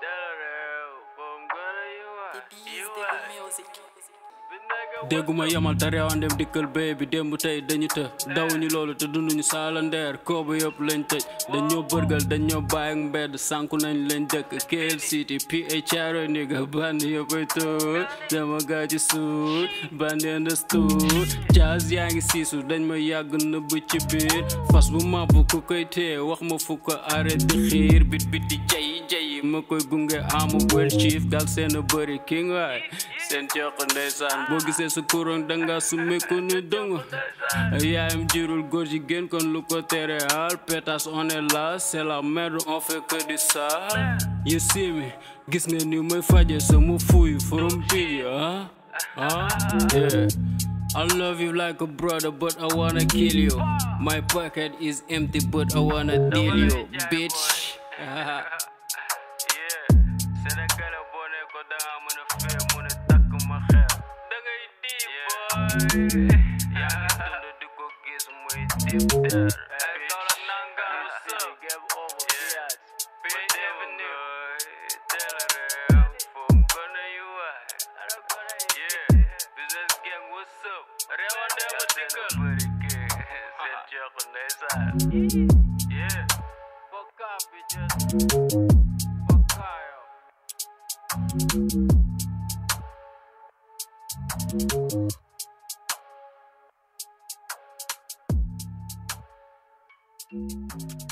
dégguma yamal te reewandem dikkal béy bi démb tey dañu të dawuñu loolu te dunduñu saalandeer kooba yëpp lañ tëj dañoo bërgal dañoo bàyyi ak mbedd sànku nañ lañ dëkk Kelle City PHR nigga bandi yëppay tuut dama gaa ci suut bandi understood jazz yaa ngi siisu dañ ma yàgg nëbb ci biir fas bu màbb ku koy tee wax ma fu ko arrêté di xiir bit bit di jayi ma koy gunge ama wel chief gal seen bëri king waay seen coq ndeysaan boo gisee su kuroon danga su mekku ni dong yaayam jirul góor jigéen kon lu ko tere al pétas on est là c'est la merde on fait que du sale you see me gis nga ni may faje sama fuy from big yeah I love you like a brother but I wanna kill you my pocket is empty but I wanna deal you bitch Yeah, fuck off, bitches. Fuck off.